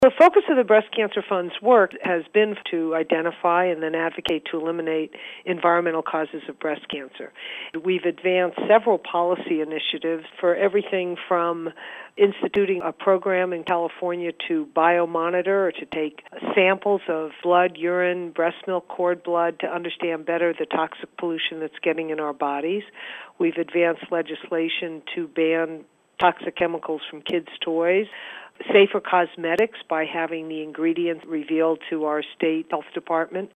The focus of the Breast Cancer Fund's work has been to identify and then advocate to eliminate environmental causes of breast cancer. We've advanced several policy initiatives for everything from instituting a program in California to biomonitor or to take samples of blood, urine, breast milk, cord blood to understand better the toxic pollution that's getting in our bodies. We've advanced legislation to ban toxic chemicals from kids' toys. Safer cosmetics by having the ingredients revealed to our state health department.